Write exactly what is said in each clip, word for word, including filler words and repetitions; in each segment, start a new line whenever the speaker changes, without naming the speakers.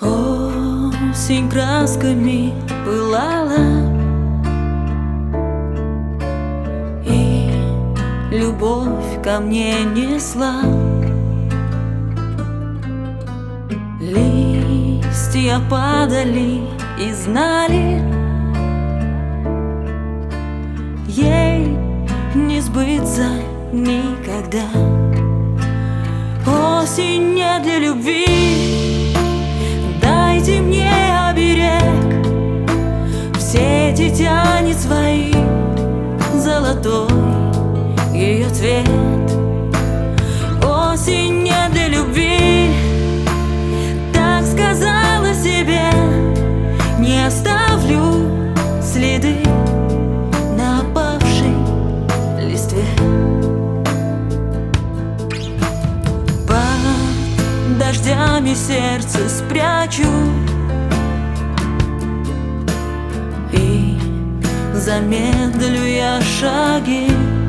Осень красками пылала, и любовь ко мне несла. Листья падали и знали, ей не сбыться никогда. Осень не для любви, дайте мне оберег. В сети тянет свои золотой ее цвет. Осень не для любви, так сказала себе. Не оставлю следы на опавшей листве. Под дождями сердце спрячу и замедлю я шаги.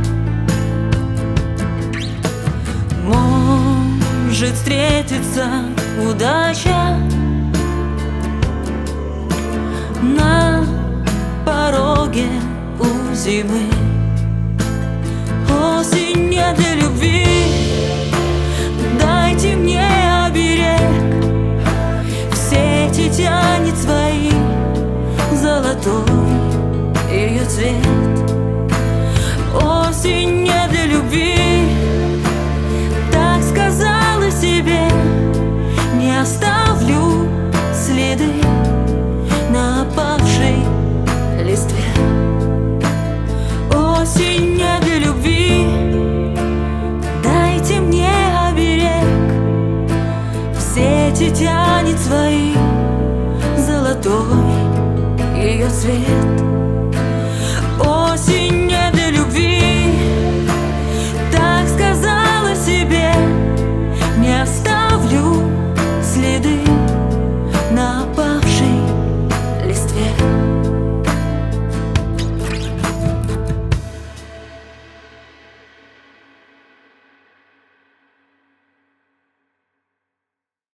Может встретиться удача на пороге у зимы. Осень не для любви, дайте мне оберег. В сети тянет свои золотой ее цвет. Осень не для любви, так сказала себе. Не оставлю следы на опавшей листве. Осень не для любви, дайте мне оберег. В сети тянет свои золотой ее цвет.